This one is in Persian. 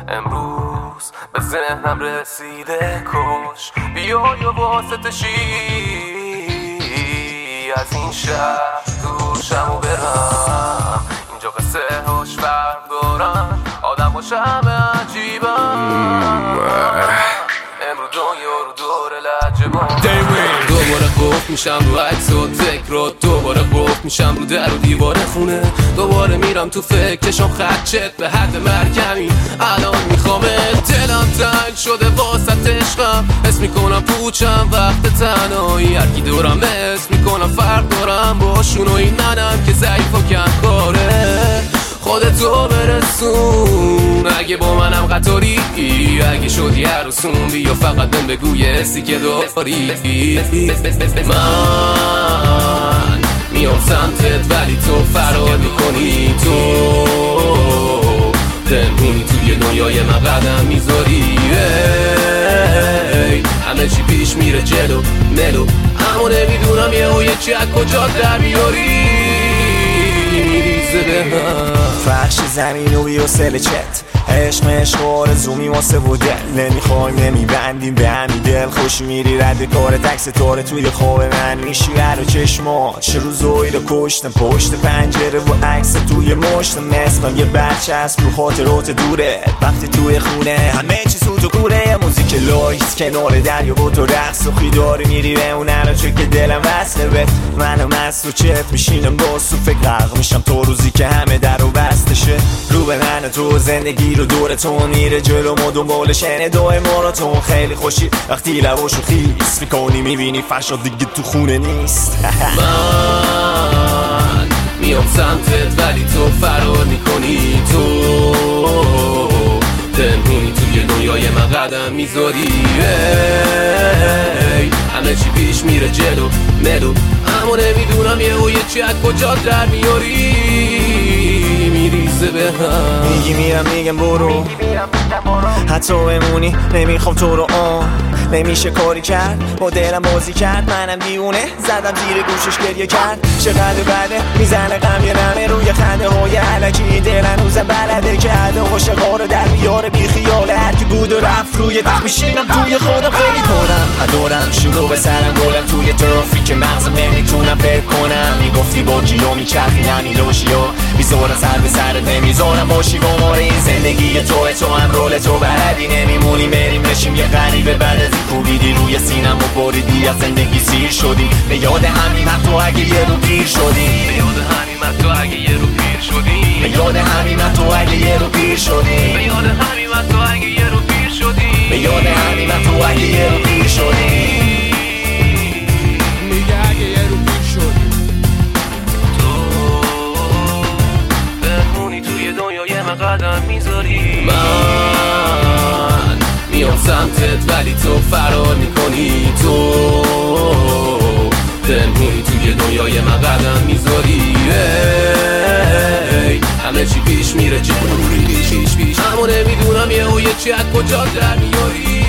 امروز به ذهنم رسیده کش بیا یا واسطه شی از این شهر دور شم و برم. اینجا قصه هاش فرق دارم، آدم هاش همه عجیبم. امروز دنیا رو دور لحجه دوباره گفت میشم رو عکس و ذکرات، دوباره گفت میشم رو در و دیوار خونه، دوباره میرم تو فکرشم خدشت به حد مرگمی. الان میخوام دلم تنگ شده واسط عشقم، حس میکنم پوچم وقت تنهایی، هرکی دورم حس میکنم فرق دارم باشون و این ننم که ضعیف و کم کاره. خودتو برسون اگه با منم قطاری، اگه شدی عروسون بیا فقط بهم بگو یه حسی که داری. من میام سمتت ولی تو فرار میکنی، تو دلمونی توی دنیای من قدم میذاری. همه چی پیش میره جلو ملو، اما نمیدونم یه چی از کجا در بیاری. فرش زمین و بیوسل چت، عشق آرزومی واسه و دل نمیخوایم نمیبندیم به همین دل. خوشی میری رد کار تکس تاره توی خواب من میشی هر چشماش روزایی رو کشتم پشت پنجره و عکس توی مشتم. مثلم یه بچه هست رو خاطرات دوره وقتی توی خونه همه چی سوت و کوره. موزیک لایت کنار دریا با تو رقص و خیداری میری به اون الان چه که دلم وصله بهت. منم مست و چت میشینم باز تو فکر غرق میشم تو روزی که همه در و بسته شه. رو به من تو زندگی رو دورتون میره جلو ما دنبال شنیدای ماراتون. خیلی خوشی وقتی لباشو خیس میکنی میبینی فرشاد دیگه تو خونه نیست. من میام سمتت ولی تو فرار میکنی، تو دلمونی توی دنیای من قدم میذاری. همه چی پیش میره جلو ملو، اما نمیدونم یه چی از کجا در میاری. میریزه به هم میگی میرم میگم برو، حتی بمونی نمیخوام تو رو نمیشه کاری کرد با دلم بازی کرد. منم دیونه زدم زیر گوشش گریه کرد. چقدر بده میزنه غم یه نمه روی خنده های علکی دل هنوزم بلده کرده عاشقا رو در بیاره بی خیاله. هر کی بود و رفت روی تخت میشینم توی خودم خیلی کنم ادارم شروع به سرم گلم توی ترافیک مغزم نمیتونم فکر کنم. میگفتی با کیلو میچرخی نمیلوشیو میذارم سر به سرت نمیذارم باشی با ما. این زندگی تو هم رول تو بلدی نمیمونی بریم بشیم یه غریبه بعد از کوبیدی روی سینم و بریدی از زندگی سیر شدی. به یاد همین تو اگه یه رو پیر شدی، به یاد همین تو اگه یه رو پیر شدی، به یاد همین تو اگه یه رو پیر شدی، به یاد همین تو اگه یه رو پیر شدی، به یاد همین تو اگه یه رو پیر شدی. میگه اگه یه رو پیر شدی تو بمونی توی دنیای من قدم میذاری. من میام سمتت ولی تو فرار میکنی، تو دلمونی توی دنیای من قدم میذاری. همه چی پیش میره جلو پیش اما نمیدونم یه چی از کجا در میاری.